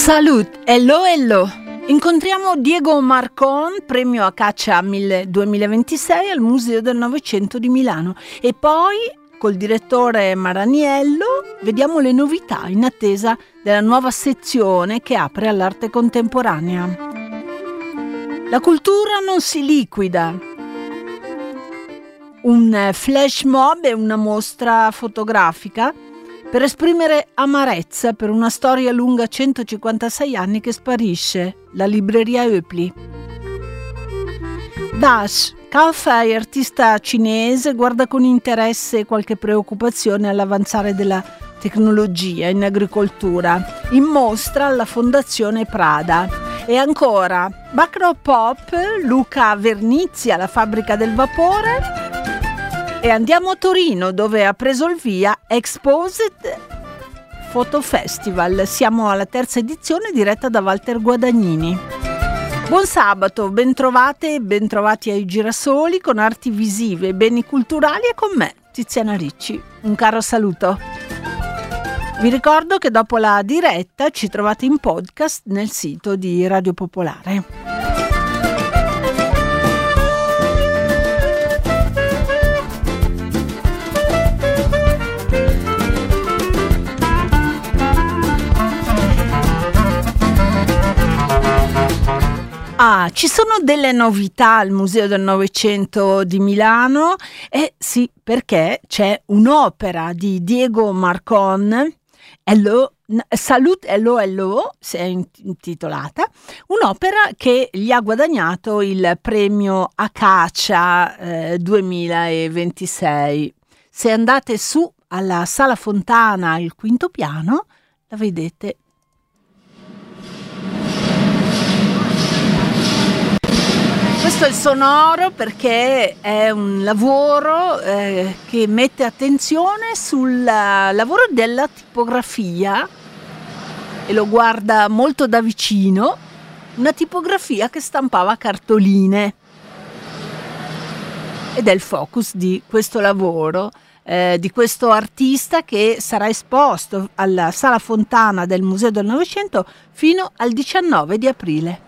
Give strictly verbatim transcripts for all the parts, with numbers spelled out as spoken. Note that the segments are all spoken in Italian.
Salut, hello hello. Incontriamo Diego Marcon, premio Acacia duemilaventisei al Museo del Novecento di Milano, e poi col direttore Maraniello vediamo le novità in attesa della nuova sezione che apre all'arte contemporanea. La cultura non si liquida. Un flash mob è una mostra fotografica per esprimere amarezza per una storia lunga centocinquantasei anni che sparisce, la libreria Eupli. Dash Kaofei, artista cinese, guarda con interesse e qualche preoccupazione all'avanzare della tecnologia in agricoltura, in mostra alla Fondazione Prada. E ancora Macro Pop, Luca Vernizzi, la fabbrica del vapore. E andiamo a Torino, dove ha preso il via Exposed Photo Festival. Siamo alla terza edizione, diretta da Walter Guadagnini. Buon sabato, bentrovate e bentrovati ai Girasoli, con arti visive, beni culturali, e con me, Tiziana Ricci. Un caro saluto. Vi ricordo che dopo la diretta ci trovate in podcast nel sito di Radio Popolare. Ah, ci sono delle novità al Museo del Novecento di Milano, e sì, perché c'è un'opera di Diego Marcon, Hello, Salut hello hello, si è intitolata, un'opera che gli ha guadagnato il premio Acacia eh, duemilaventisei. Se andate su alla Sala Fontana al quinto piano, la vedete. Questo è il sonoro, perché è un lavoro eh, che mette attenzione sul lavoro della tipografia e lo guarda molto da vicino, una tipografia che stampava cartoline. Ed è il focus di questo lavoro, eh, di questo artista, che sarà esposto alla Sala Fontana del Museo del Novecento fino al diciannove di aprile.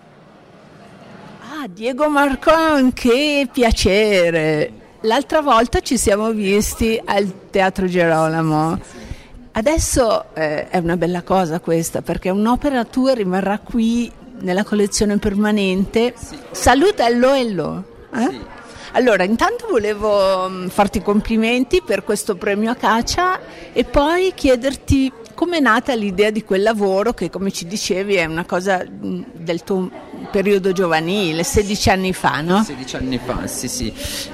Ah, Diego Marcon, che piacere! L'altra volta ci siamo visti al Teatro Girolamo. Adesso eh, è una bella cosa questa, perché un'opera tua rimarrà qui nella collezione permanente. Sì. Saluta hello hello. Eh? Sì. Allora, intanto volevo farti complimenti per questo premio Acacia e poi chiederti come è nata l'idea di quel lavoro che, come ci dicevi, è una cosa del tuo periodo giovanile, sedici anni fa, no? sedici anni fa, sì sì.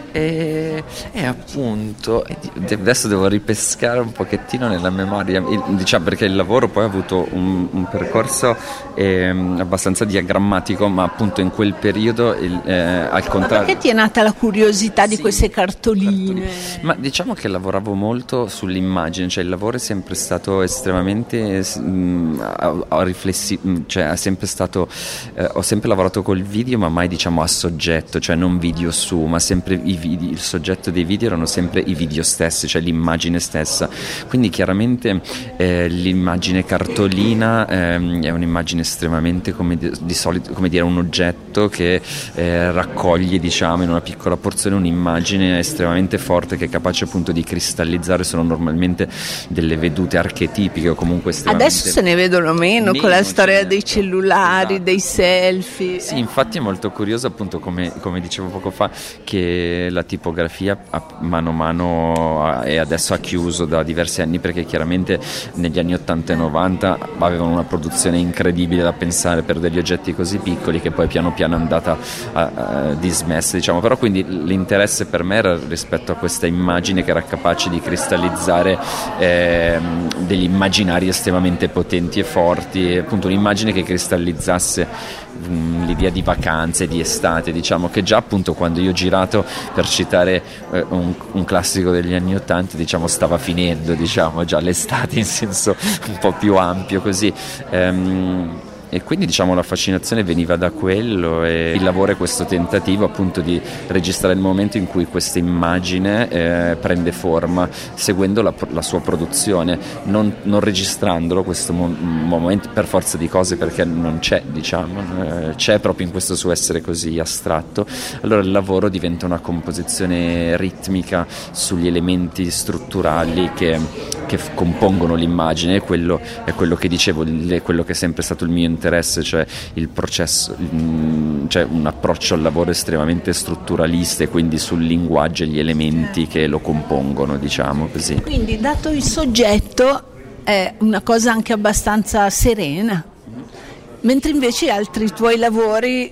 E, e appunto, adesso devo ripescare un pochettino nella memoria, diciamo, perché il lavoro poi ha avuto un, un percorso eh, abbastanza diagrammatico, ma appunto in quel periodo, il, eh, al contrario. Ma perché ti è nata la curiosità di sì, queste cartoline? cartoline? Ma diciamo che lavoravo molto sull'immagine, cioè il lavoro è sempre stato estremamente mh, a, a riflessi, cioè è sempre stato, eh, ho sempre lavorato col video, ma mai diciamo a soggetto, cioè non video su, ma sempre i video. Il soggetto dei video erano sempre i video stessi, cioè l'immagine stessa, quindi chiaramente eh, l'immagine cartolina eh, è un'immagine estremamente, come di, di solito, come dire, un oggetto che eh, raccoglie, diciamo, in una piccola porzione un'immagine estremamente forte, che è capace appunto di cristallizzare. Sono normalmente delle vedute archetipiche, o comunque estremamente... Adesso se ne vedono meno, meno con la storia dei cellulari, esatto, dei selfie. Sì, infatti è molto curioso, appunto, come, come dicevo poco fa, che la tipografia a mano a mano e adesso ha chiuso da diversi anni, perché chiaramente negli anni ottanta e novanta avevano una produzione incredibile da pensare per degli oggetti così piccoli, che poi piano piano è andata a, a dismessa, diciamo. Però quindi l'interesse per me era rispetto a questa immagine che era capace di cristallizzare eh, degli immaginari estremamente potenti e forti, appunto un'immagine che cristallizzasse mh, l'idea di vacanze, di estate, diciamo, che già appunto quando io ho girato, per citare eh, un, un classico degli anni ottanta, diciamo, stava finendo, diciamo, già l'estate in senso un po' più ampio, così. Ehm, e quindi diciamo la fascinazione veniva da quello, e il lavoro è questo tentativo appunto di registrare il momento in cui questa immagine eh, prende forma, seguendo la, la sua produzione, non, non registrandolo questo mo- momento per forza di cose, perché non c'è, diciamo, eh, c'è proprio in questo suo essere così astratto. Allora il lavoro diventa una composizione ritmica sugli elementi strutturali che, che f- compongono l'immagine, e quello è quello che dicevo, è quello che è sempre stato il mio interesse, cioè il processo, mh, cioè un approccio al lavoro estremamente strutturalista, e quindi sul linguaggio e gli elementi che lo compongono, diciamo così. Quindi, dato il soggetto, è una cosa anche abbastanza serena, mentre invece altri tuoi lavori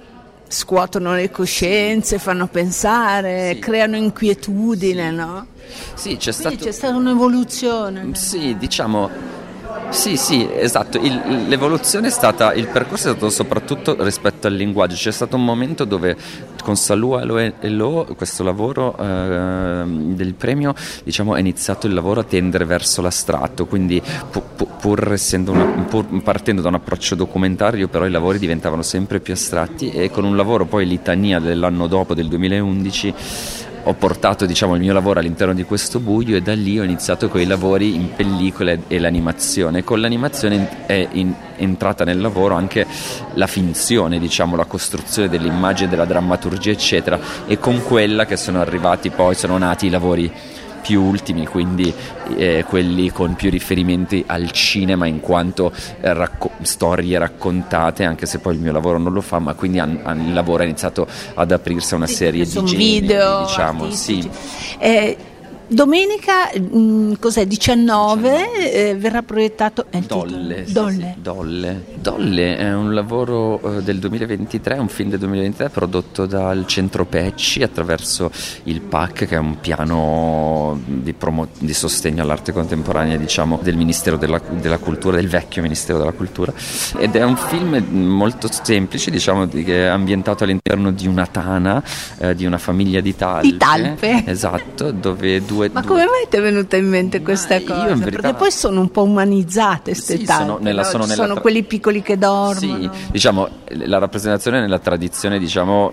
scuotono le coscienze, fanno pensare, sì, creano inquietudine, sì. No? Sì, c'è, stato... c'è stata un'evoluzione. Sì, diciamo... Sì, sì, esatto. Il, l'evoluzione è stata, il percorso è stato soprattutto rispetto al linguaggio. C'è stato un momento dove con Salua e Lo, questo lavoro eh, del premio, diciamo, è iniziato il lavoro a tendere verso l'astratto, quindi pu, pu, pur, essendo una, pur partendo da un approccio documentario, però i lavori diventavano sempre più astratti, e con un lavoro poi Litania dell'anno dopo, del duemilaundici, ho portato, diciamo, il mio lavoro all'interno di questo buio, e da lì ho iniziato con i lavori in pellicola e l'animazione. Con l'animazione è in, entrata nel lavoro anche la finzione, diciamo, la costruzione dell'immagine, della drammaturgia, eccetera, e con quella che sono arrivati poi, sono nati i lavori più ultimi, quindi eh, quelli con più riferimenti al cinema in quanto eh, racco- storie raccontate, anche se poi il mio lavoro non lo fa, ma quindi an- an- il lavoro ha iniziato ad aprirsi a una sì, serie di generi, video, diciamo, sì. Eh, domenica, mh, cos'è, diciannove, eh, verrà proiettato eh, Dolle, sì, Dolle. Sì, Dolle. Dolle è un lavoro eh, del duemilaventitré, un film del duemilaventitré prodotto dal Centro Pecci attraverso il P A C, che è un piano di, promo- di sostegno all'arte contemporanea, diciamo, del Ministero della, della Cultura, del vecchio Ministero della Cultura, ed è un film molto semplice, diciamo, di, che è ambientato all'interno di una tana, eh, di una famiglia di talpe. Di talpe. Esatto, dove due Ma due... come mai ti è venuta in mente questa Ma cosa? io in verità... Perché poi sono un po' umanizzate ste sì, talpe, sono, nella, no? sono, Ci nella sono tra... quelli piccoli che dormono. Sì, diciamo, la rappresentazione nella tradizione, diciamo,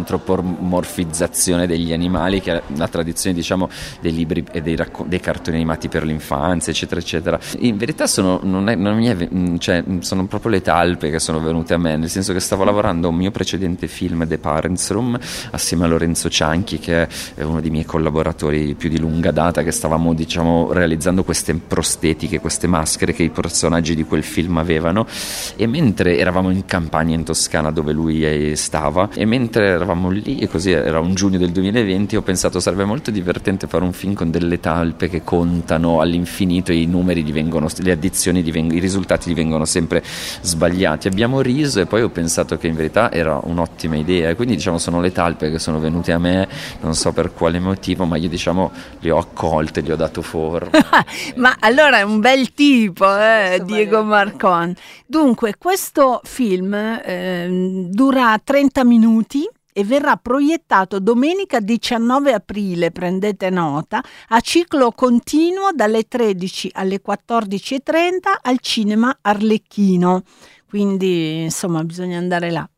dell'antropomorfizzazione degli animali, che è la tradizione, diciamo, dei libri e dei, racco- dei cartoni animati per l'infanzia, eccetera, eccetera. In verità sono, non è, non mi è, cioè, sono proprio le talpe che sono venute a me, nel senso che stavo lavorando a un mio precedente film, The Parents Room, assieme a Lorenzo Cianchi, che è uno dei miei collaboratori più di lunga data, che stavamo, diciamo, realizzando queste prostetiche, queste maschere che i personaggi di quel film avevano, e mentre eravamo in campagna in Toscana dove lui stava, e mentre eravamo lì, e così era un giugno del duemilaventi, ho pensato sarebbe molto divertente fare un film con delle talpe che contano all'infinito, e i numeri divengono, le addizioni divengono, i risultati divengono sempre sbagliati. Abbiamo riso, e poi ho pensato che in verità era un'ottima idea, e quindi, diciamo, sono le talpe che sono venute a me, non so per quale motivo, ma io, diciamo, le ho accolte, gli ho dato forma. Ma allora è un bel tipo, eh, Diego Marcon. Dunque, questo film eh, dura trenta minuti e verrà proiettato domenica diciannove aprile, prendete nota, a ciclo continuo dalle tredici alle quattordici e trenta al Cinema Arlecchino. Quindi, insomma, bisogna andare là.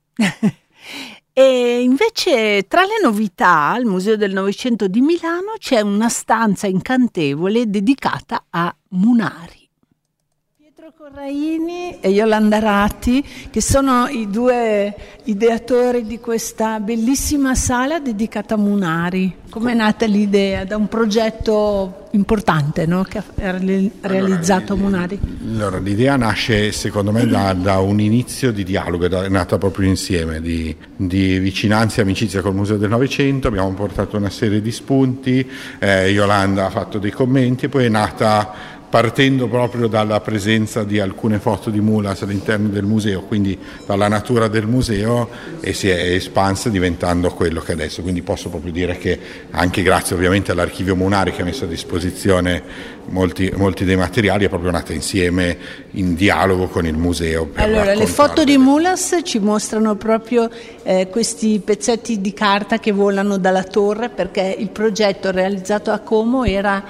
E invece, tra le novità al Museo del Novecento di Milano c'è una stanza incantevole dedicata a Munari. Pietro Corraini e Yolanda Ratti, che sono i due ideatori di questa bellissima sala dedicata a Munari. Come è nata l'idea? Da un progetto importante, no? Che ha realizzato allora, Munari. Allora, l'idea nasce, secondo me, da, da un inizio di dialogo, è nata proprio insieme, di, di vicinanza e amicizia col Museo del Novecento. Abbiamo portato una serie di spunti, eh, Yolanda ha fatto dei commenti, e poi è nata partendo proprio dalla presenza di alcune foto di Mulas all'interno del museo, quindi dalla natura del museo, e si è espansa diventando quello che è adesso. Quindi posso proprio dire che, anche grazie ovviamente all'Archivio Munari, che ha messo a disposizione molti, molti dei materiali, è proprio nata insieme in dialogo con il museo. Per allora, le foto di Mulas ci mostrano proprio eh, questi pezzetti di carta che volano dalla torre, perché il progetto realizzato a Como era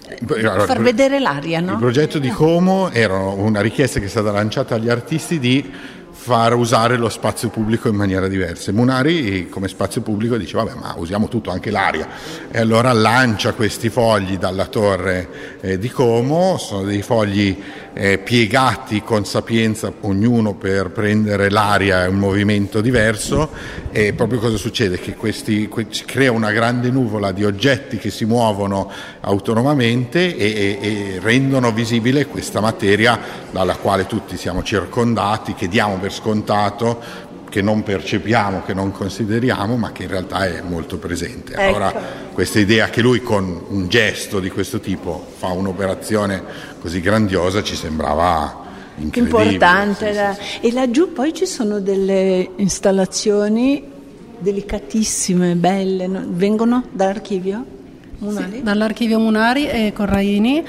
allora, far vedere l'aria, no? Il progetto di Como era una richiesta che è stata lanciata agli artisti di far usare lo spazio pubblico in maniera diversa. Munari come spazio pubblico dice vabbè, ma usiamo tutto, anche l'aria, e allora lancia questi fogli dalla torre eh, di Como. Sono dei fogli eh, piegati con sapienza, ognuno per prendere l'aria, è un movimento diverso, e proprio cosa succede? Che questi, que- si crea una grande nuvola di oggetti che si muovono autonomamente e, e, e rendono visibile questa materia dalla quale tutti siamo circondati, che diamo per scontato, che non percepiamo, che non consideriamo, ma che in realtà è molto presente. Ecco. Allora questa idea che lui con un gesto di questo tipo fa un'operazione così grandiosa ci sembrava incredibile. Importante. Sì, sì, sì. E laggiù poi ci sono delle installazioni delicatissime, belle, no? Vengono dall'archivio? Munari? Sì, dall'archivio Munari e Corraini,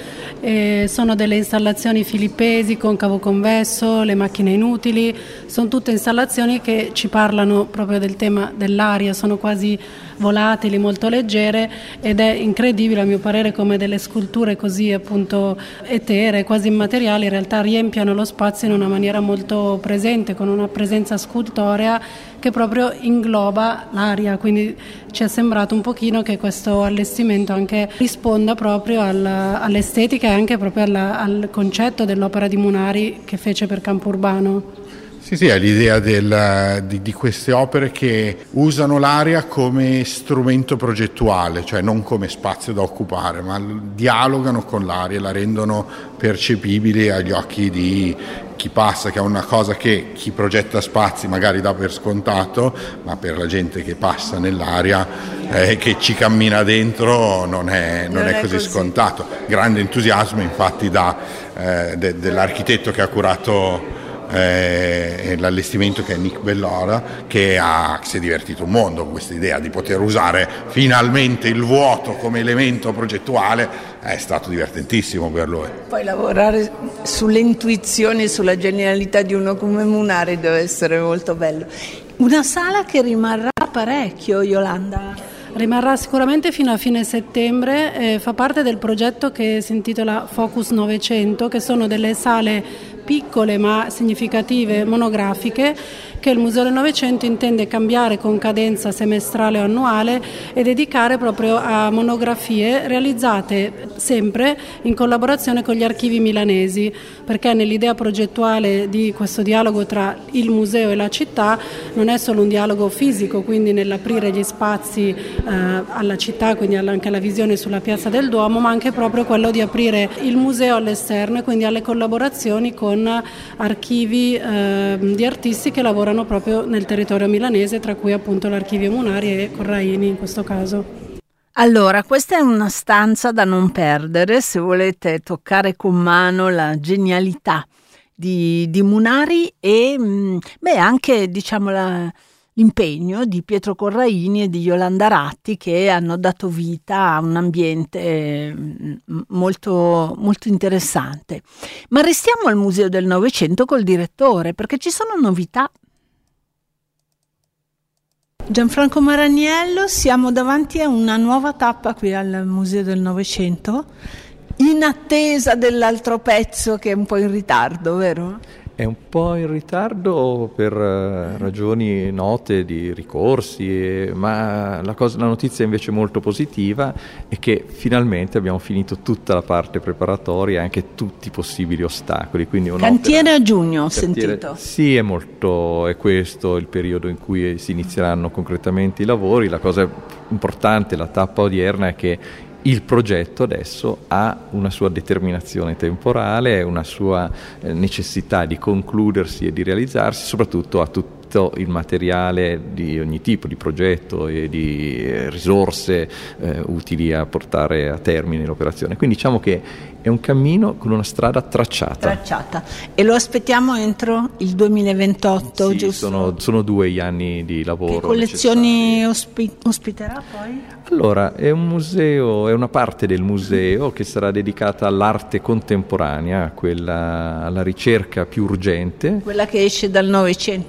e sono delle installazioni filippesi, concavo convesso, le macchine inutili, sono tutte installazioni che ci parlano proprio del tema dell'aria, sono quasi volatili, molto leggere, ed è incredibile a mio parere come delle sculture così appunto eteree, quasi immateriali, in realtà riempiano lo spazio in una maniera molto presente, con una presenza scultorea che proprio ingloba l'aria, quindi ci è sembrato un pochino che questo allestimento anche risponda proprio alla, all'estetica e anche proprio alla, al concetto dell'opera di Munari che fece per Campo Urbano. Sì, sì, è l'idea del, di, di queste opere che usano l'aria come strumento progettuale, cioè non come spazio da occupare, ma dialogano con l'aria, la rendono percepibile agli occhi di chi passa, che è una cosa che chi progetta spazi magari dà per scontato, ma per la gente che passa nell'aria, eh, che ci cammina dentro, non è, non non è, è così, così scontato. Grande entusiasmo infatti da, eh, de, dell'architetto che ha curato Eh, l'allestimento, che è Nick Bellora, che ha, si è divertito un mondo con questa idea di poter usare finalmente il vuoto come elemento progettuale. È stato divertentissimo per lui. Poi lavorare sulle intuizioni e sulla genialità di uno come Munari deve essere molto bello. Una sala che rimarrà parecchio, Yolanda. Rimarrà sicuramente fino a fine settembre, eh, fa parte del progetto che si intitola Focus Novecento, che sono delle sale piccole ma significative, monografiche, che il Museo del Novecento intende cambiare con cadenza semestrale o annuale e dedicare proprio a monografie realizzate sempre in collaborazione con gli archivi milanesi, perché nell'idea progettuale di questo dialogo tra il museo e la città non è solo un dialogo fisico, quindi nell'aprire gli spazi eh, alla città, quindi anche alla visione sulla Piazza del Duomo, ma anche proprio quello di aprire il museo all'esterno e quindi alle collaborazioni con archivi eh, di artisti che lavorano proprio nel territorio milanese, tra cui appunto l'archivio Munari e Corraini in questo caso. Allora, questa è una stanza da non perdere se volete toccare con mano la genialità di, di Munari e beh, anche diciamo la, l'impegno di Pietro Corraini e di Yolanda Ratti, che hanno dato vita a un ambiente molto, molto interessante. Ma restiamo al Museo del Novecento col direttore, perché ci sono novità. Gianfranco Maragnello, siamo davanti a una nuova tappa qui al Museo del Novecento, in attesa dell'altro pezzo che è un po' in ritardo, vero? È un po' in ritardo per ragioni note di ricorsi, ma la, cosa, la notizia invece molto positiva è che finalmente abbiamo finito tutta la parte preparatoria e anche tutti i possibili ostacoli. Quindi cantiere a giugno, ho cantiere, sentito. Sì, è molto, è questo il periodo in cui si inizieranno concretamente i lavori. La cosa importante, la tappa odierna, è che il progetto adesso ha una sua determinazione temporale, una sua necessità di concludersi e di realizzarsi, soprattutto a tutto il materiale di ogni tipo di progetto e di risorse eh, utili a portare a termine l'operazione. Quindi diciamo che è un cammino con una strada tracciata. Tracciata. E lo aspettiamo entro il duemilaventotto, sì, giusto? Sono, sono due gli anni di lavoro. Che collezioni ospi- ospiterà poi? Allora, è un museo, è una parte del museo che sarà dedicata all'arte contemporanea, quella, alla ricerca più urgente. Quella che esce dal Novecento. Quella che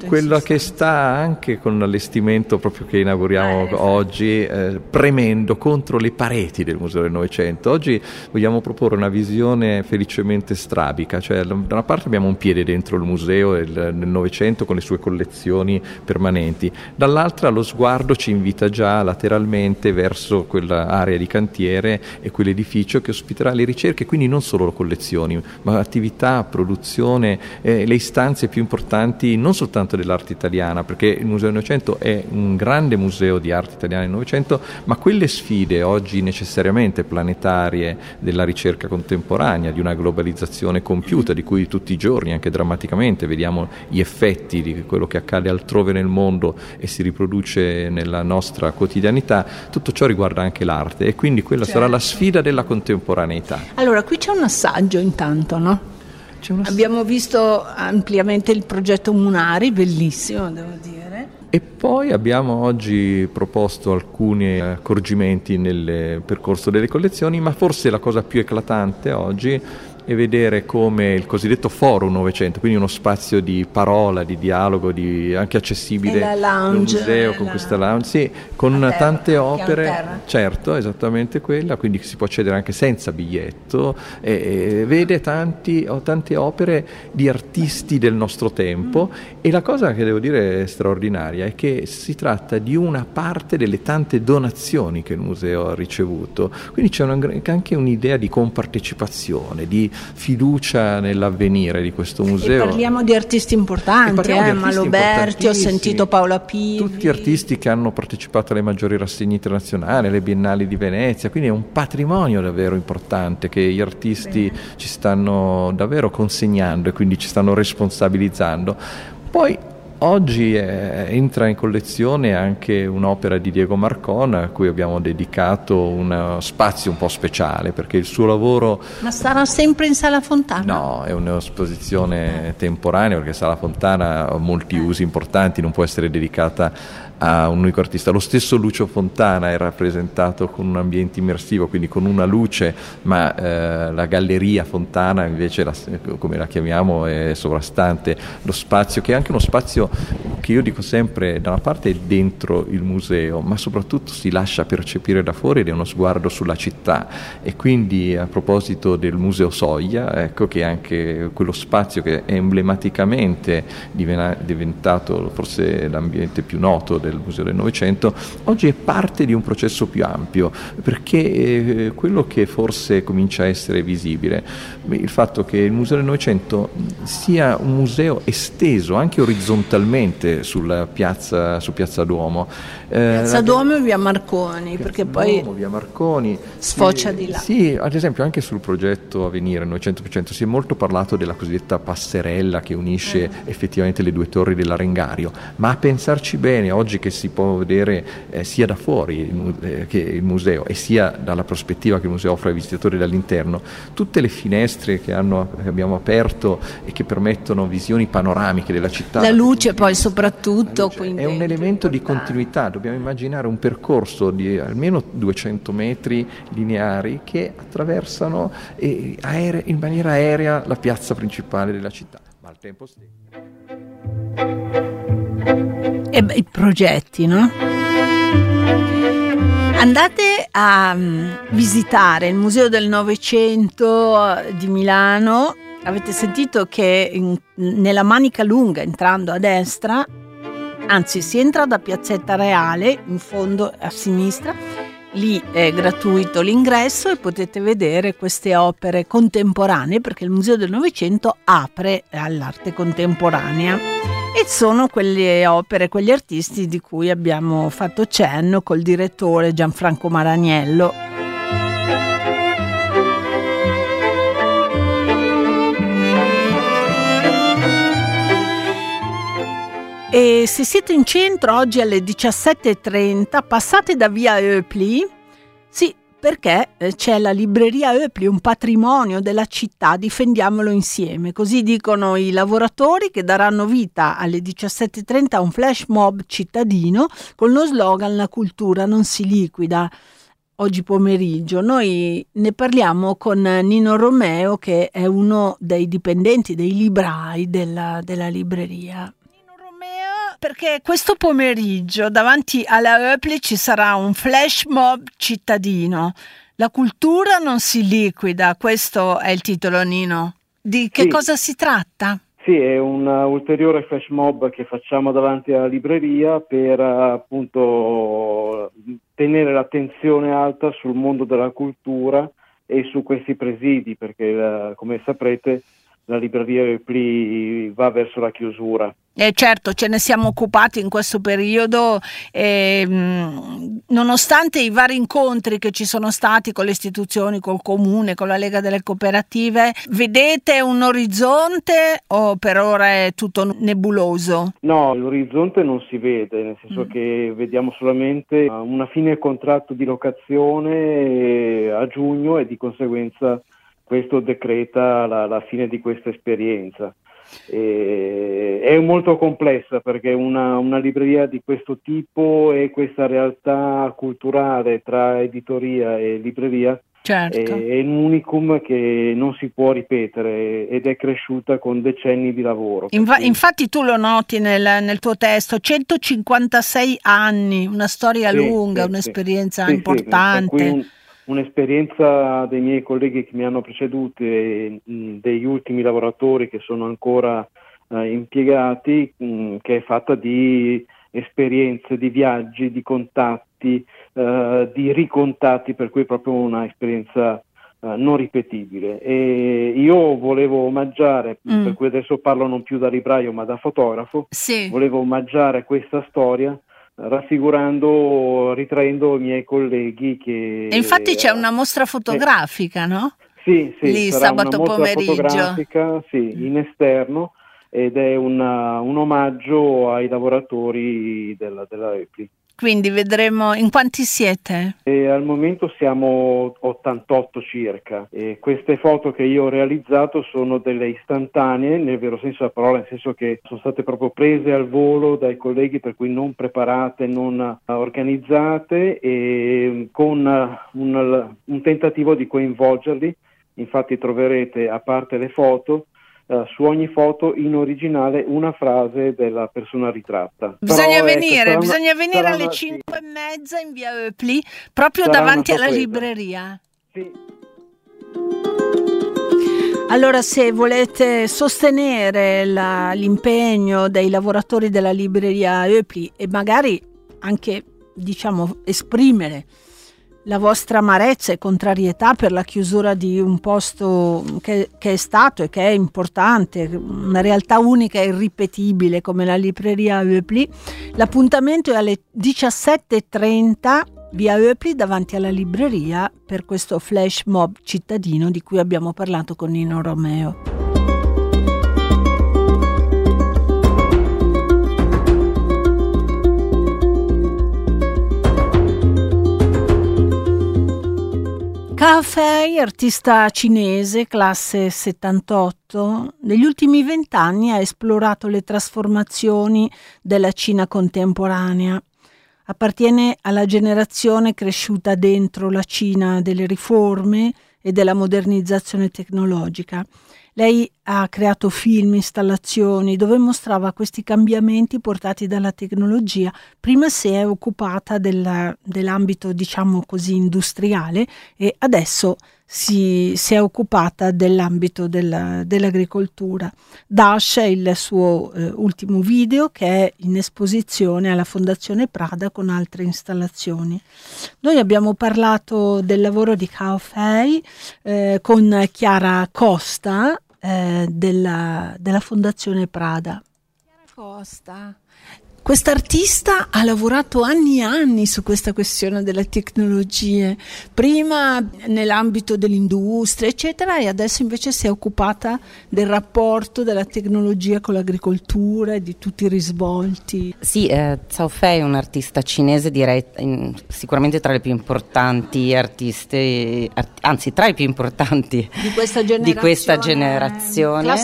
che sta anche con l'allestimento proprio che inauguriamo eh, oggi, eh, premendo contro le pareti del Museo del Novecento. Oggi vogliamo proporre una visione felicemente strabica, cioè da una parte abbiamo un piede dentro il museo del Novecento con le sue collezioni permanenti, dall'altra lo sguardo ci invita già lateralmente verso quell'area di cantiere e quell'edificio che ospiterà le ricerche, quindi non solo collezioni, ma attività, produzione, eh, le istanze più importanti non soltanto dell'arte italiana, perché il Museo del Novecento è un grande museo di arte italiana del Novecento, ma quelle sfide oggi necessariamente planetarie della ricerca contemporanea, di una globalizzazione compiuta, di cui tutti i giorni, anche drammaticamente, vediamo gli effetti di quello che accade altrove nel mondo e si riproduce nella nostra quotidianità, tutto ciò riguarda anche l'arte e quindi quella certo. sarà la sfida della contemporaneità. Allora, qui c'è un assaggio intanto, no? Abbiamo visto ampiamente il progetto Munari, bellissimo devo dire. E poi abbiamo oggi proposto alcuni accorgimenti nel percorso delle collezioni, ma forse la cosa più eclatante oggi è vedere come il cosiddetto Forum Novecento, quindi uno spazio di parola, di dialogo, di, anche accessibile al museo, con la... questa lounge, sì, con terra, tante opere, certo, esattamente quella, quindi si può accedere anche senza biglietto, e, e vede tanti, o tante opere di artisti del nostro tempo, mm. e la cosa che devo dire straordinaria è che si tratta di una parte delle tante donazioni che il museo ha ricevuto, quindi c'è una, anche un'idea di compartecipazione, di fiducia nell'avvenire di questo museo. E parliamo di artisti importanti, eh, Maloberti, ho sentito Paola Pivi. Tutti artisti che hanno partecipato alle maggiori rassegne internazionali, alle Biennali di Venezia, quindi è un patrimonio davvero importante che gli artisti Bene. ci stanno davvero consegnando e quindi ci stanno responsabilizzando. Poi oggi eh, entra in collezione anche un'opera di Diego Marcon a cui abbiamo dedicato uno spazio un po' speciale perché il suo lavoro... Ma sarà sempre in Sala Fontana? No, è un'esposizione temporanea perché Sala Fontana ha molti usi importanti, non può essere dedicata a un unico artista. Lo stesso Lucio Fontana è rappresentato con un ambiente immersivo, quindi con una luce, ma eh, la Galleria Fontana invece, la, come la chiamiamo, è sovrastante lo spazio, che è anche uno spazio che io dico sempre, da una parte è dentro il museo, ma soprattutto si lascia percepire da fuori ed è uno sguardo sulla città. E quindi, a proposito del Museo Soglia, ecco che anche quello spazio che è emblematicamente diventato forse l'ambiente più noto del Museo del Novecento, oggi è parte di un processo più ampio, perché eh, quello che forse comincia a essere visibile, il fatto che il Museo del Novecento sia un museo esteso anche orizzontalmente sulla piazza, su Piazza Duomo. Eh, Piazza la, Duomo e via Marconi, Piazza perché Duomo, poi via Marconi sfocia sì, di là. Sì, ad esempio anche sul progetto Avvenire novecento per cento si è molto parlato della cosiddetta passerella che unisce eh. effettivamente le due torri dell'Arengario, ma a pensarci bene, oggi che si può vedere eh, sia da fuori il, eh, che il museo e sia dalla prospettiva che il museo offre ai visitatori dall'interno, tutte le finestre che, hanno, che abbiamo aperto e che permettono visioni panoramiche della città. La luce poi soprattutto. Luce è un elemento di continuità, dobbiamo immaginare un percorso di almeno duecento metri lineari che attraversano eh, aere, in maniera aerea la piazza principale della città, ma al tempo stesso. E beh, i progetti, no? Andate a um, visitare il Museo del Novecento di Milano. Avete sentito che in, nella Manica Lunga, entrando a destra, anzi si entra da Piazzetta Reale, in fondo a sinistra, lì è gratuito l'ingresso e potete vedere queste opere contemporanee, perché il Museo del Novecento apre all'arte contemporanea. E sono quelle opere, quegli artisti di cui abbiamo fatto cenno col direttore Gianfranco Maragnello. E se siete in centro oggi alle diciassette e trenta, passate da via Eupli, sì, perché c'è la libreria Eupli, un patrimonio della città, difendiamolo insieme. Così dicono i lavoratori, che daranno vita alle diciassette e trenta a un flash mob cittadino con lo slogan "La cultura non si liquida". Oggi pomeriggio noi ne parliamo con Nino Romeo, che è uno dei dipendenti, dei librai della, della libreria. Nino Romeo, perché questo pomeriggio davanti alla Oepli ci sarà un flash mob cittadino. La cultura non si liquida, questo è il titolo, Nino. Di che sì. cosa si tratta? Sì, è un ulteriore flash mob che facciamo davanti alla libreria per appunto tenere l'attenzione alta sul mondo della cultura e su questi presidi, perché come saprete la libreria Oepli va verso la chiusura. Eh certo, ce ne siamo occupati in questo periodo e, mh, nonostante i vari incontri che ci sono stati con le istituzioni, col comune, con la Lega delle Cooperative, vedete un orizzonte o per ora è tutto nebuloso? No, l'orizzonte non si vede, nel senso mm. che vediamo solamente una fine contratto di locazione a giugno e di conseguenza questo decreta la, la fine di questa esperienza. E è molto complessa perché una, una libreria di questo tipo e questa realtà culturale tra editoria e libreria certo. è, è un unicum che non si può ripetere ed è cresciuta con decenni di lavoro. Infa- infatti tu lo noti nel, nel tuo testo, centocinquantasei anni, una storia sì, sì, un'esperienza sì, importante. Sì, un, un'esperienza dei miei colleghi che mi hanno preceduto e mh, degli ultimi lavoratori che sono ancora uh, impiegati, mh, che è fatta di esperienze, di viaggi, di contatti, uh, di ricontatti, per cui è proprio una esperienza uh, non ripetibile. E io volevo omaggiare, mm. per cui adesso parlo non più da libraio ma da fotografo, sì. volevo omaggiare questa storia raffigurando, ritraendo i miei colleghi che... E infatti c'è una mostra fotografica, eh, no? Sì, sì, lì sarà sabato una mostra pomeriggio. Fotografica, sì, in esterno, ed è una, un omaggio ai lavoratori della, della Oepli. Quindi vedremo in quanti siete? E al momento siamo ottantotto circa e queste foto che io ho realizzato sono delle istantanee nel vero senso della parola, nel senso che sono state proprio prese al volo dai colleghi, per cui non preparate, non organizzate e con un, un tentativo di coinvolgerli. Infatti troverete, a parte le foto, Uh, su ogni foto in originale una frase della persona ritratta. Bisogna Però, venire, ecco, bisogna una, venire alle una, cinque sì. e mezza in via Oepli, proprio sarà davanti alla sorpresa. libreria. Sì. Allora, se volete sostenere la, l'impegno dei lavoratori della libreria Oepli e magari anche, diciamo, esprimere la vostra amarezza e contrarietà per la chiusura di un posto che, che è stato e che è importante, una realtà unica e irripetibile come la libreria Oepli, l'appuntamento è alle diciassette e trenta via Oepli davanti alla libreria per questo flash mob cittadino di cui abbiamo parlato con Nino Romeo. Cao Fei, artista cinese, classe settantotto, negli ultimi vent'anni ha esplorato le trasformazioni della Cina contemporanea. Appartiene alla generazione cresciuta dentro la Cina delle riforme e della modernizzazione tecnologica. Lei ha creato film, installazioni dove mostrava questi cambiamenti portati dalla tecnologia. Prima si è occupata della, dell'ambito, diciamo così, industriale e adesso si, si è occupata dell'ambito della, dell'agricoltura. Dash è il suo eh, ultimo video che è in esposizione alla Fondazione Prada con altre installazioni. Noi abbiamo parlato del lavoro di Cao Fei eh, con Chiara Costa eh, della, della Fondazione Prada. Chiara Costa, quest'artista ha lavorato anni e anni su questa questione delle tecnologie, prima nell'ambito dell'industria eccetera, e adesso invece si è occupata del rapporto della tecnologia con l'agricoltura e di tutti i risvolti. Sì, eh, Cao Fei è un artista cinese, direi in, sicuramente tra le più importanti artiste, art, anzi tra i più importanti di questa generazione, di questa generazione. Classe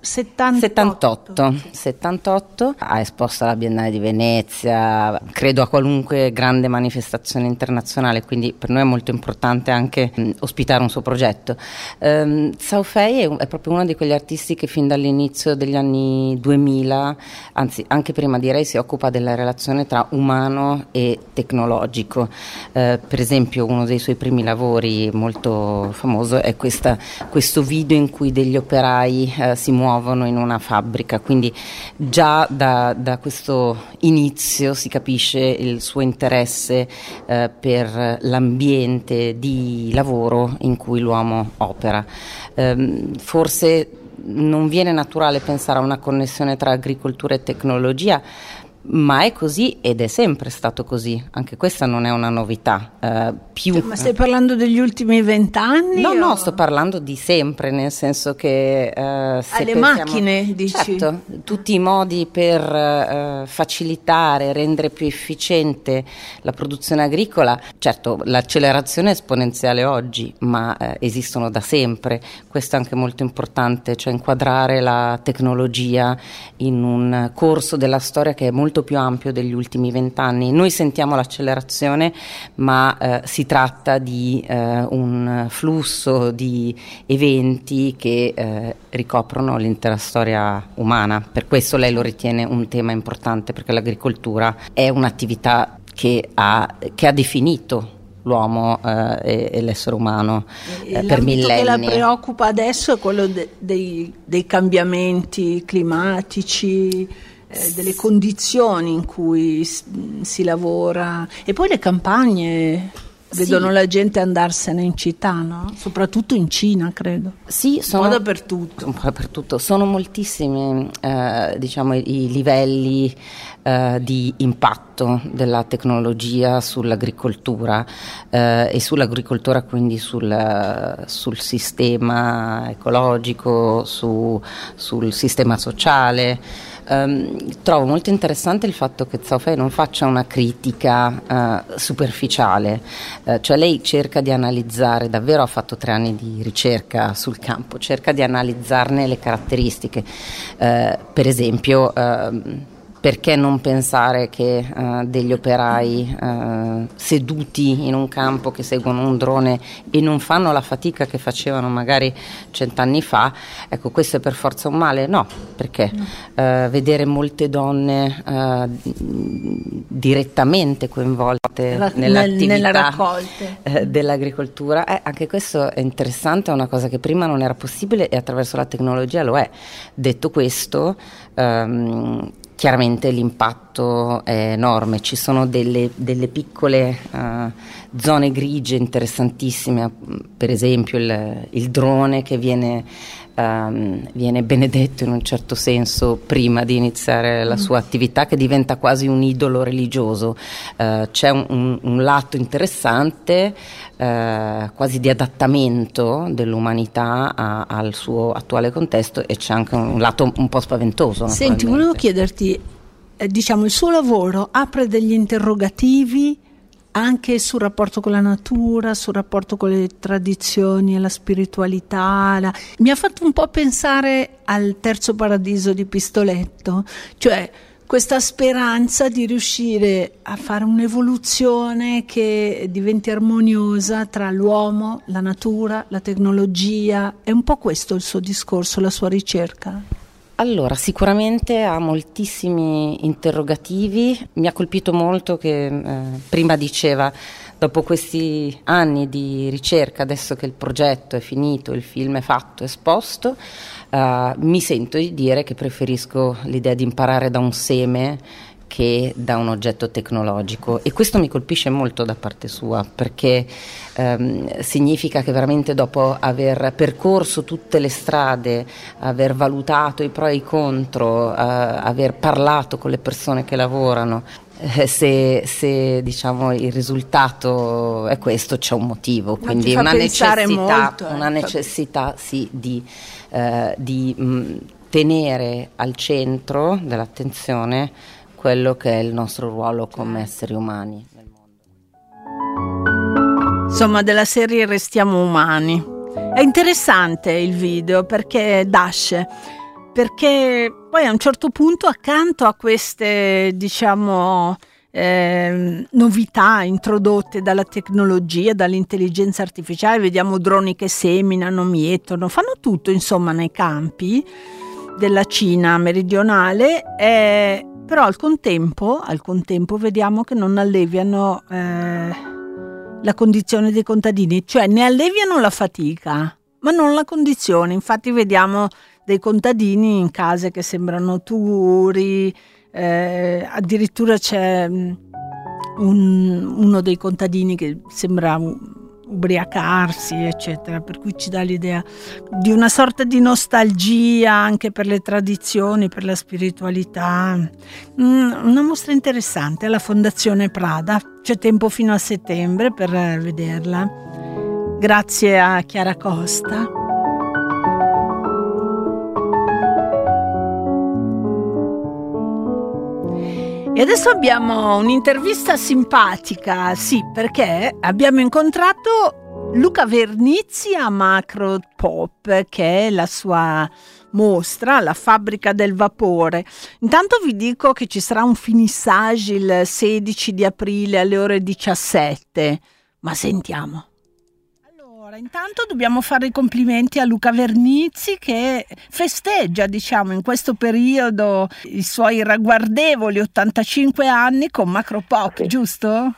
settantotto. settantotto, settantotto, ha esposto alla Biennale di Venezia, credo a qualunque grande manifestazione internazionale, quindi per noi è molto importante anche mh, ospitare un suo progetto. Um, Cao Fei è, è proprio uno di quegli artisti che fin dall'inizio degli anni duemila, anzi anche prima direi, si occupa della relazione tra umano e tecnologico. Uh, per esempio uno dei suoi primi lavori molto famoso è questa, questo video in cui degli operai uh, si muovono in una fabbrica, quindi già da, da questo inizio si capisce il suo interesse eh, per l'ambiente di lavoro in cui l'uomo opera. Eh, forse non viene naturale pensare a una connessione tra agricoltura e tecnologia, ma è così ed è sempre stato così, anche questa non è una novità. Eh, più, ma stai parlando degli ultimi vent'anni? No, o... no, sto parlando di sempre, nel senso che eh, se alle pensiamo, macchine, dici? Certo, tutti i modi per eh, facilitare, rendere più efficiente la produzione agricola, certo l'accelerazione è esponenziale oggi, ma eh, esistono da sempre. Questo è anche molto importante, cioè inquadrare la tecnologia in un corso della storia che è molto più ampio degli ultimi vent'anni. Noi sentiamo l'accelerazione, ma eh, si tratta di eh, un flusso di eventi che eh, ricoprono l'intera storia umana. Per questo lei lo ritiene un tema importante, perché l'agricoltura è un'attività che ha, che ha definito l'uomo eh, e, e l'essere umano eh, per millenni. L'ambito che la preoccupa adesso è quello de, dei, dei cambiamenti climatici, Eh, delle condizioni in cui s- si lavora, e poi le campagne vedono sì. la gente andarsene in città, no? Soprattutto in Cina, credo. Sì, sono un po' dappertutto. Un po' dappertutto. Sono moltissimi eh, diciamo i, i livelli eh, di impatto della tecnologia sull'agricoltura eh, e sull'agricoltura, quindi sul, sul sistema ecologico, su, sul sistema sociale. Um, trovo molto interessante il fatto che Cao Fei non faccia una critica uh, superficiale, uh, cioè lei cerca di analizzare, davvero ha fatto tre anni di ricerca sul campo, cerca di analizzarne le caratteristiche, uh, per esempio uh, perché non pensare che uh, degli operai uh, seduti in un campo che seguono un drone e non fanno la fatica che facevano magari cent'anni fa, ecco, questo è per forza un male? No, perché no. Uh, vedere molte donne uh, direttamente coinvolte La, nell'attività nella raccolte uh, dell'agricoltura, eh, anche questo è interessante, è una cosa che prima non era possibile e attraverso la tecnologia lo è. Detto questo, um, chiaramente l'impatto è enorme, ci sono delle, delle piccole uh, zone grigie interessantissime, per esempio il, il drone che viene, um, viene benedetto in un certo senso prima di iniziare la sua attività, che diventa quasi un idolo religioso. Uh, c'è un, un, un lato interessante, uh, quasi di adattamento dell'umanità a, al suo attuale contesto, e c'è anche un lato un po' spaventoso. Senti, volevo chiederti, eh, diciamo, il suo lavoro apre degli interrogativi anche sul rapporto con la natura, sul rapporto con le tradizioni e la spiritualità. La... Mi ha fatto un po' pensare al Terzo Paradiso di Pistoletto, cioè questa speranza di riuscire a fare un'evoluzione che diventi armoniosa tra l'uomo, la natura, la tecnologia. È un po' questo il suo discorso, la sua ricerca? Allora, sicuramente ha moltissimi interrogativi. Mi ha colpito molto che eh, prima diceva, dopo questi anni di ricerca, adesso che il progetto è finito, il film è fatto, è esposto, eh, mi sento di dire che preferisco l'idea di imparare da un seme che da un oggetto tecnologico, e questo mi colpisce molto da parte sua, perché ehm, significa che veramente dopo aver percorso tutte le strade, aver valutato i pro e i contro, eh, aver parlato con le persone che lavorano, eh, se, se diciamo il risultato è questo, c'è un motivo, quindi una necessità, molto, eh. una necessità sì di, eh, di mh, tenere al centro dell'attenzione quello che è il nostro ruolo come esseri umani nel mondo. Insomma, della serie Restiamo umani. È interessante il video perché Dash perché poi a un certo punto, accanto a queste, diciamo, eh, novità introdotte dalla tecnologia, dall'intelligenza artificiale, vediamo droni che seminano, mietono, fanno tutto insomma nei campi della Cina meridionale, eh, però al contempo, al contempo vediamo che non alleviano eh, la condizione dei contadini, cioè ne alleviano la fatica, ma non la condizione. Infatti vediamo dei contadini in case che sembrano turi, eh, addirittura c'è un, uno dei contadini che sembra ubriacarsi, eccetera, per cui ci dà l'idea di una sorta di nostalgia anche per le tradizioni, per la spiritualità. Mm, una mostra interessante alla Fondazione Prada, c'è tempo fino a settembre per vederla. Grazie a Chiara Costa. E adesso abbiamo un'intervista simpatica, sì, perché abbiamo incontrato Luca Vernizzi a Macro Pop, che è la sua mostra, la fabbrica del vapore. Intanto vi dico che ci sarà un finissage il sedici di aprile alle ore diciassette, ma sentiamo. Allora, intanto dobbiamo fare i complimenti a Luca Vernizzi, che festeggia, diciamo, in questo periodo i suoi ragguardevoli ottantacinque anni con Macro Pop, sì. Giusto?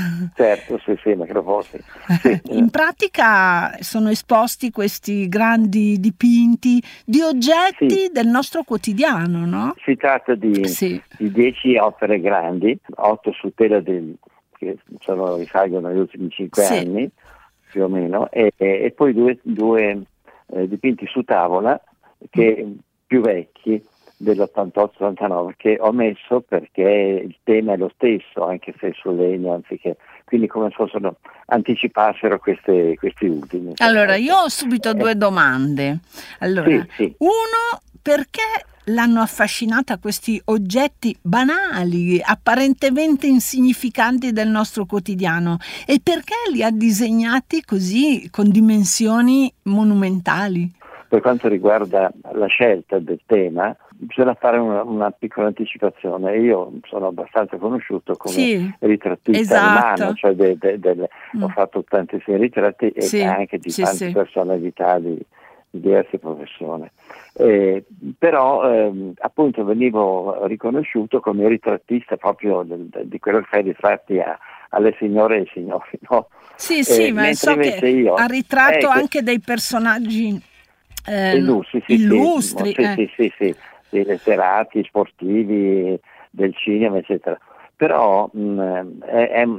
Certo, sì, sì, Macro Pop. Sì. In pratica sono esposti questi grandi dipinti di oggetti, sì, del nostro quotidiano, no? Si tratta di, sì. di dieci opere grandi, otto su tela del, che sono, risalgono agli ultimi cinque sì. anni, più o meno, e, e poi due, due eh, dipinti su tavola che mm. più vecchi, dell'ottantotto ottantanove, che ho messo perché il tema è lo stesso, anche se su legno, anziché, quindi come se fossero, anticipassero queste, questi ultimi. Allora, io ho subito eh. due domande. Allora, sì, sì. uno, perché l'hanno affascinata questi oggetti banali, apparentemente insignificanti del nostro quotidiano, e perché li ha disegnati così, con dimensioni monumentali? Per quanto riguarda la scelta del tema, bisogna fare una, una piccola anticipazione. Io sono abbastanza conosciuto come sì, ritrattista esatto. umano, cioè de, de, de, mm. ho fatto tantissimi ritratti e sì, anche di sì, tante sì. personalità di, di diverse professioni. Eh, però ehm, appunto venivo riconosciuto come ritrattista proprio del, di quello che fa i ritratti a, alle signore e ai signori. No? Sì, sì, eh, ma so che io, ha ritratto eh, anche dei personaggi Eh, illustri, sì, illustri sì, eh. sì, sì, sì, sì, letterati, sportivi, del cinema, eccetera. Però mh, è, è,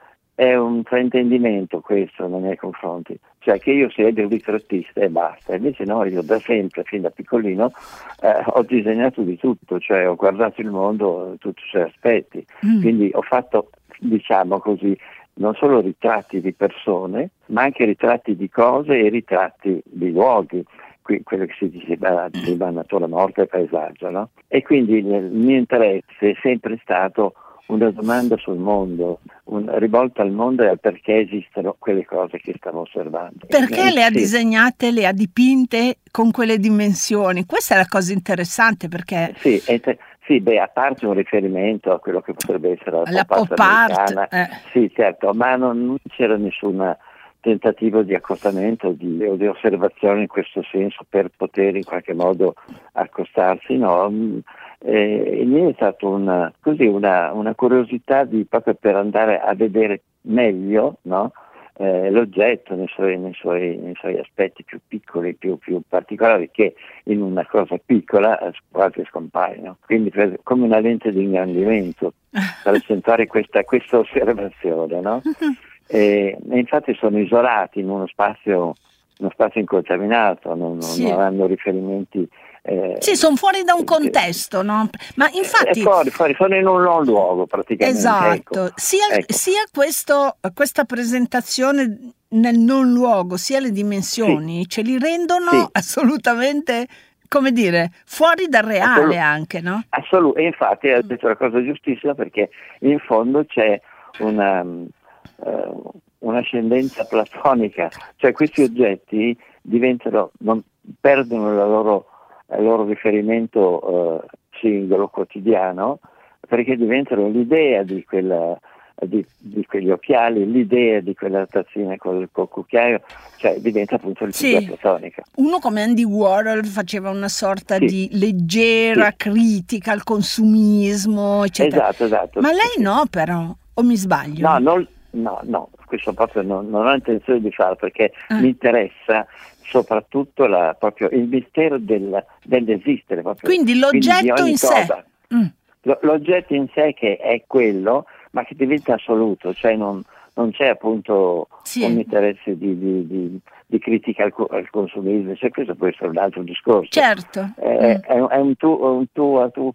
è un fraintendimento questo nei miei confronti, cioè che io sia il ritrattista e basta. Invece no, io da sempre, fin da piccolino, eh, ho disegnato di tutto, cioè ho guardato il mondo tutti i suoi aspetti, mm. quindi ho fatto, diciamo così, non solo ritratti di persone, ma anche ritratti di cose e ritratti di luoghi, quello che si dice prima, natura morta e paesaggio, no? E quindi il mio interesse è sempre stato una domanda sul mondo, un, rivolta al mondo e al perché esistono quelle cose che stiamo osservando. Perché eh, le ha sì. disegnate, le ha dipinte con quelle dimensioni? Questa è la cosa interessante, perché... Sì, te, sì, beh, a parte un riferimento a quello che potrebbe essere la, la pop art americana, eh. sì, certo, ma non, non c'era nessun tentativo di accostamento di, o di osservazione in questo senso per poter in qualche modo accostarsi, no? Eh, il mio è stato una, così una, una curiosità di, proprio per andare a vedere meglio, no? eh, l'oggetto nei suoi, nei, suoi, nei suoi aspetti più piccoli, più, più particolari, che in una cosa piccola quasi scompaiono. Quindi per, come una lente di ingrandimento per accentuare questa, questa osservazione, no? E, e infatti sono isolati in uno spazio, uno spazio incontaminato, non, non, sì. non hanno riferimenti. Eh, sì, sono fuori da un contesto, no? Ma infatti. È fuori, fuori, sono in un non luogo praticamente. Esatto, ecco. sia, ecco. sia questo, questa presentazione nel non luogo, sia le dimensioni, sì. ce li rendono sì. assolutamente. Come dire, fuori dal reale Assolut- anche, no? Assolutamente, e infatti ha detto la cosa giustissima, perché in fondo c'è una. Uh, un'ascendenza platonica, cioè questi oggetti diventano, non, perdono la loro al loro riferimento eh, singolo, quotidiano, perché diventano l'idea di quella Di, di quegli occhiali, l'idea di quella tazzina col, col cucchiaio, cioè diventa appunto l'idea sì. platonica. Uno come Andy Warhol faceva una sorta sì. di leggera sì. critica al consumismo, eccetera. Esatto, esatto. Ma lei sì. no, però, o mi sbaglio? No, non, no, no, questo proprio non, non ho intenzione di farlo, perché ah. mi interessa soprattutto la, proprio il mistero del, dell'esistere. Proprio. Quindi l'oggetto Quindi in sé. Mm. L'oggetto in sé che è quello, ma che diventa assoluto, cioè non, non c'è appunto sì. un interesse di, di, di, di critica al, al consumismo, cioè questo può essere un altro discorso. Certo. Eh, mm. è, è un tu, un tu a tu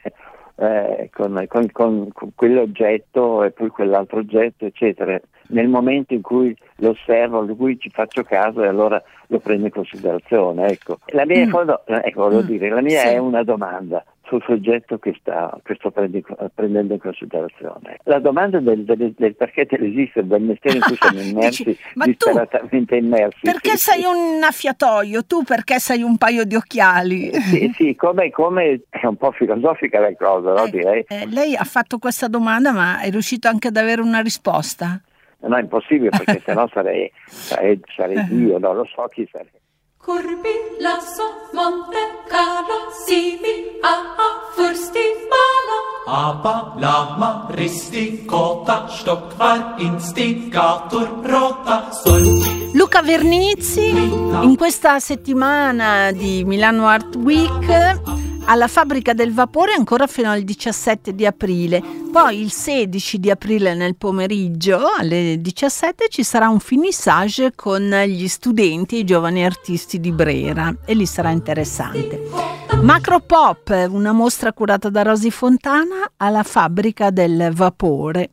eh, con, con, con, con quell'oggetto e poi quell'altro oggetto, eccetera. Nel momento in cui lo osservo, in cui ci faccio caso, e allora lo prendo in considerazione. Ecco, la mia, mm. fondo, ecco, volevo mm. dire, la mia sì. è una domanda sul soggetto che, sta, che sto prendi, prendendo in considerazione. La domanda del, del, del perché dell'esistere, del mistero in cui siamo immersi, Dici, ma disperatamente tu, immersi. Perché sì, sei sì. un affiatoio? Tu perché sei un paio di occhiali? Sì, sì, come, come è un po' filosofica la cosa, no, eh, direi. Eh, lei ha fatto questa domanda, ma è riuscito anche ad avere una risposta? No, è impossibile, perché sennò sarei, sarei, sarei Dio, non lo so chi sarei. Curvi lasso Monte Carlo Simi a Fursti Mala Aber Lama Risti Kota Stock war Instigator Rota Storti. Luca Vernizzi in questa settimana di Milano Art Week alla Fabbrica del Vapore ancora fino al diciassette di aprile, poi il sedici di aprile nel pomeriggio alle diciassette ci sarà un finissage con gli studenti e i giovani artisti di Brera e lì sarà interessante. Macro Pop, una mostra curata da Rosi Fontana alla Fabbrica del Vapore.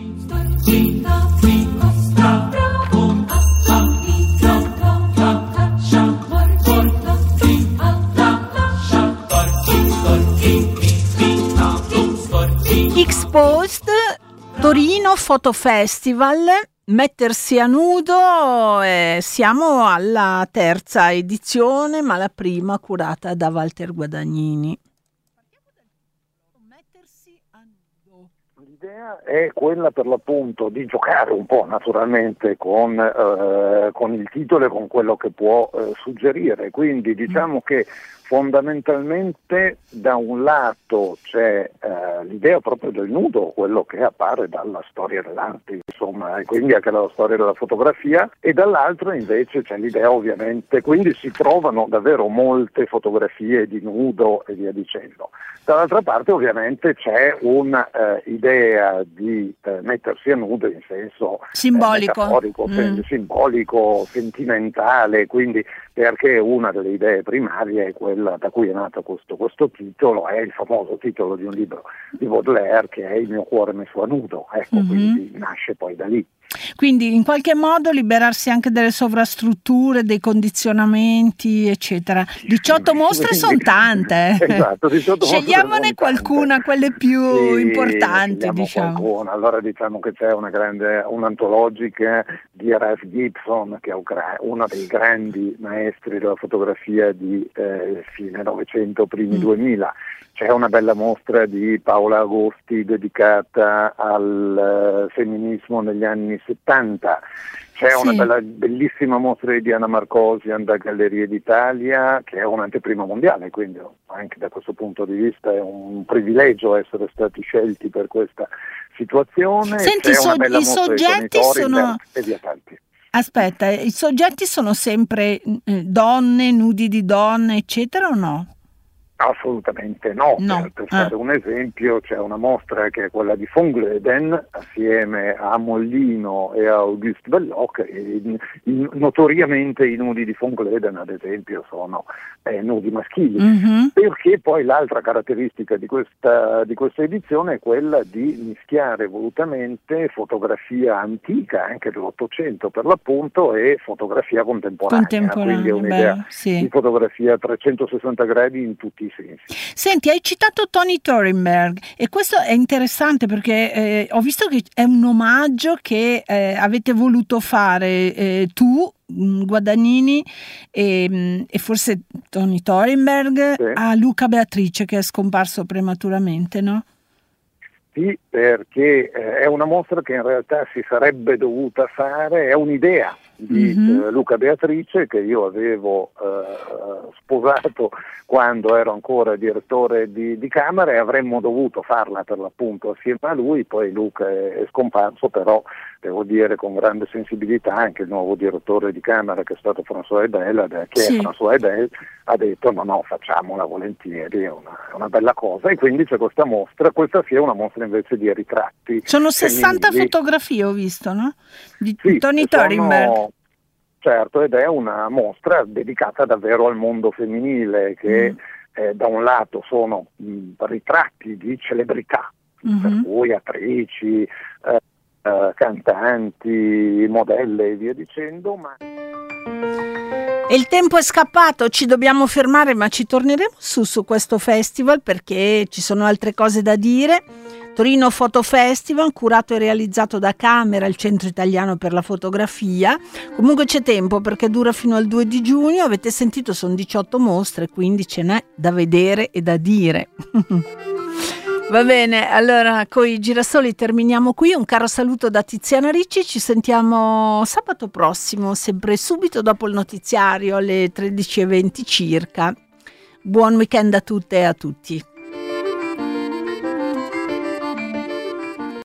X-Post, Torino Photo Festival, mettersi a nudo, eh, siamo alla terza edizione, ma la prima curata da Walter Guadagnini. Mettersi a nudo. L'idea è quella per l'appunto di giocare un po' naturalmente con, eh, con il titolo e con quello che può eh, suggerire, quindi diciamo mm. che fondamentalmente da un lato c'è eh, l'idea proprio del nudo, quello che appare dalla storia dell'arte, insomma, e quindi anche dalla storia della fotografia, e dall'altro invece c'è l'idea ovviamente, quindi si trovano davvero molte fotografie di nudo e via dicendo. Dall'altra parte ovviamente c'è un'idea eh, di eh, mettersi a nudo in senso simbolico, eh, metaforico, mm. simbolico, sentimentale, quindi perché una delle idee primarie è quella da cui è nato questo, questo titolo, è il famoso titolo di un libro di Baudelaire che è Il mio cuore messo a nudo, ecco, mm-hmm. quindi nasce poi da lì. Quindi in qualche modo liberarsi anche delle sovrastrutture, dei condizionamenti, eccetera. diciotto mostre sono tante. Esatto, diciotto scegliamone qualcuna, tante. Quelle più sì, importanti, diciamo. Qualcuna. Allora diciamo che c'è una grande, un'antologica di Ralph Gibson, che è uno dei grandi maestri della fotografia di eh, fine Novecento, primi mm. duemila. C'è una bella mostra di Paola Agosti dedicata al uh, femminismo negli anni settanta. C'è sì. una bella, bellissima mostra di Diana Marcosian da Gallerie d'Italia, che è un'anteprima mondiale, quindi anche da questo punto di vista è un privilegio essere stati scelti per questa situazione. Senti, C'è so- una bella i mostra soggetti di sono... e via tanti. Aspetta, i soggetti sono sempre eh, donne, nudi di donne, eccetera, o no? Assolutamente no, no. Per, per fare ah. un esempio c'è una mostra che è quella di von Gleden assieme a Mollino e a Auguste Belloc, e in, in, notoriamente i nudi di von Gleden ad esempio sono eh, nudi maschili, mm-hmm. perché poi l'altra caratteristica di questa, di questa edizione è quella di mischiare volutamente fotografia antica, anche dell'Ottocento per l'appunto, e fotografia contemporanea, contemporanea quindi è un'idea beh, sì. di fotografia a trecentosessanta gradi in tutti i sensi. Senti, hai citato Tony Thorenberg e questo è interessante perché eh, ho visto che è un omaggio che eh, avete voluto fare eh, tu, Guadagnini e, e forse Tony Thorenberg, sì, a Luca Beatrice, che è scomparso prematuramente, no? Sì, perché eh, è una mostra che in realtà si sarebbe dovuta fare, è un'idea di mm-hmm. eh, Luca Beatrice che io avevo eh, sposato quando ero ancora direttore di, di Camera, e avremmo dovuto farla per l'appunto assieme a lui. Poi Luca è, è scomparso, però devo dire con grande sensibilità anche il nuovo direttore di Camera, che è stato François Ebel, che sì. è François Ebel, ha detto no no, facciamola volentieri, è una, è una bella cosa, e quindi c'è questa mostra. Questa sì è una mostra invece di ritratti. Sono sessanta femminili. Fotografie, ho visto, no? Di sì, Tony Thorenberg. Certo, ed è una mostra dedicata davvero al mondo femminile, che mm. eh, da un lato sono mh, ritratti di celebrità, mm-hmm. per cui attrici, eh, eh, cantanti, modelle e via dicendo, ma... E il tempo è scappato, ci dobbiamo fermare, ma ci torneremo su su questo festival perché ci sono altre cose da dire. Torino Photo Festival, curato e realizzato da Camera, il Centro Italiano per la Fotografia. Comunque c'è tempo perché dura fino al due di giugno, avete sentito, sono diciotto mostre, quindi ce n'è da vedere e da dire. Va bene, allora con i girasoli terminiamo qui. Un caro saluto da Tiziana Ricci, ci sentiamo sabato prossimo, sempre subito dopo il notiziario alle tredici e venti circa. Buon weekend a tutte e a tutti.